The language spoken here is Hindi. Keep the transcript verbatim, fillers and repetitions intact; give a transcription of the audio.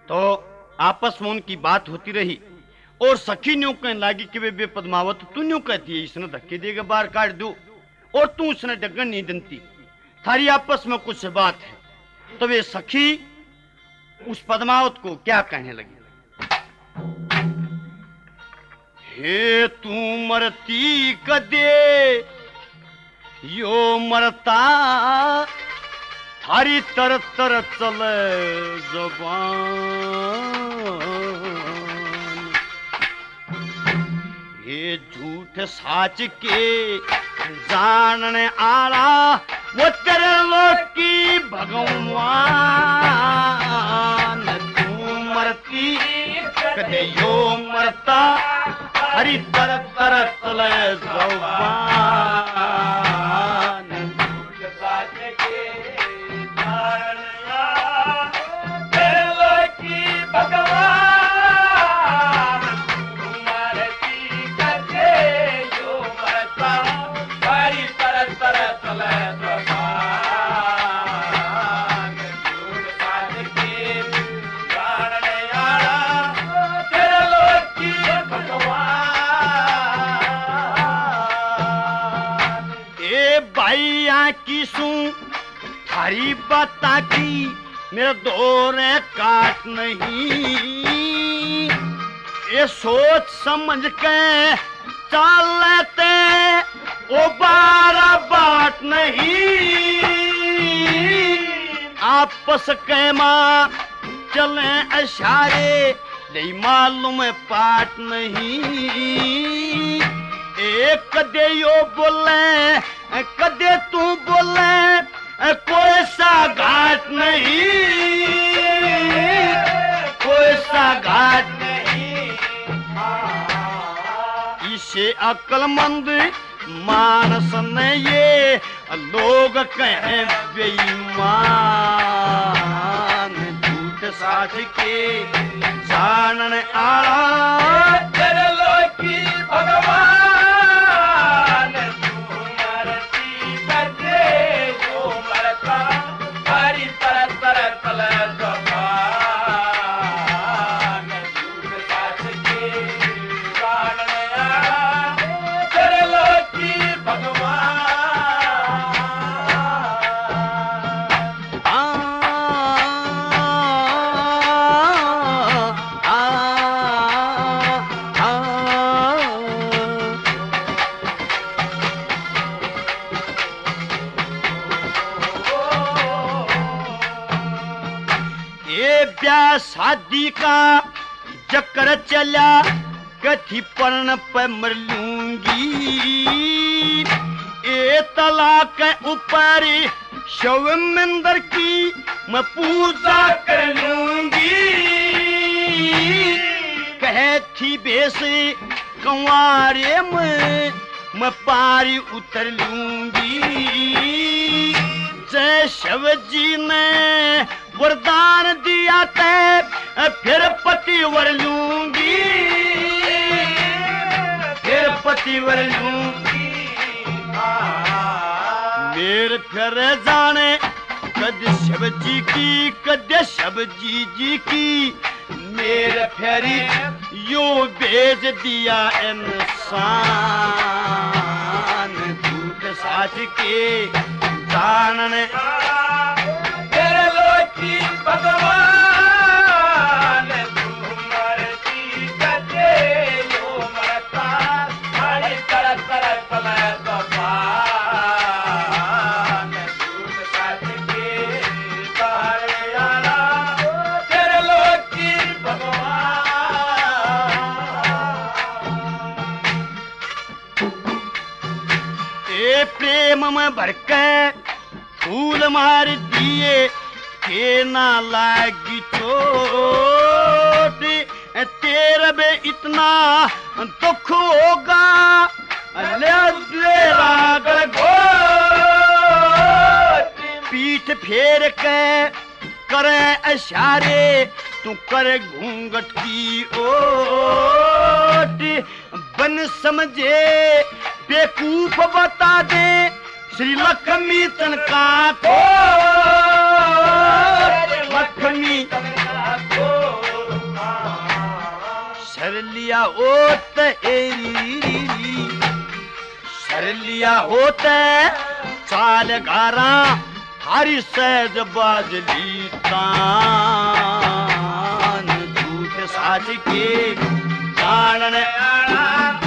तो आपस में उनकी बात होती रही और सखी न्यू कहने लगी कि वे पद्मावत तू न्यू कहती है इसने धक्के देगा बाहर काट दो और तू उसने डगन नहीं देती, थारी आपस में कुछ बात है। तो वे सखी उस पद्मावत को क्या कहने लगी, हे तू मरती कदे यो मरता थारी तर तर चल जबान, ये झूठ साच के जानने आला वो तेरे लोग की भगवान, तू मरती कदे यो मरता हरी तर तर चल जबान, की सू थारी बता की मेरा दौरे काट नहीं, ये सोच समझ के चल लेते ओ बारा बाट नहीं, आपस के माँ चले इशारे नहीं मालूम पाट नहीं, एक कदे यो बोले कदे तू बोले कोई सा घाट नहीं, कोई सा घाट नहीं, इसे अक्लमंद मानस ने ये लोग कहें बेईमान, झूठ साच के जानने आला तेरे लोग की भगवान, शादी का चक्कर चला कथी पर्ण पे मर लूंगी, ए तलाक ऊपर शवमिंदर की मैं पूजा कर लूंगी, कहे थी बेसे कंवारे में मैं पारी उतर लूंगी, जय शिव जी ने वरदान दिया ते फिर पति वर लूंगी, फिर पति वर लूंगी, मेरे फिर जाने कद शिव जी की कद शिव जी जी की, मेरे फेरी यो भेज दिया इंसान, झूठ साच के जानने तेरे लोग की भगवान, तू मरती कदे यो मरता हरी तरह तरह चले जबान, झूठ साच के जानने आला तेरे लोग की भगवान, ए प्रेम में भरके फूल मार दिए के ना लागी चोट, तेरे बे इतना दुख होगा ले रागर घोट, पीठ फेर के करे इशारे तू करे घूंघट की ओट, बन समझे बेकूफ बता दे श्री लक्ष्मी तनका को, लक्ष्मी तनका को सरलिया होत सरलिया होते चाल गारा थारी सहज बाजली तान झूठ साज के जानन आना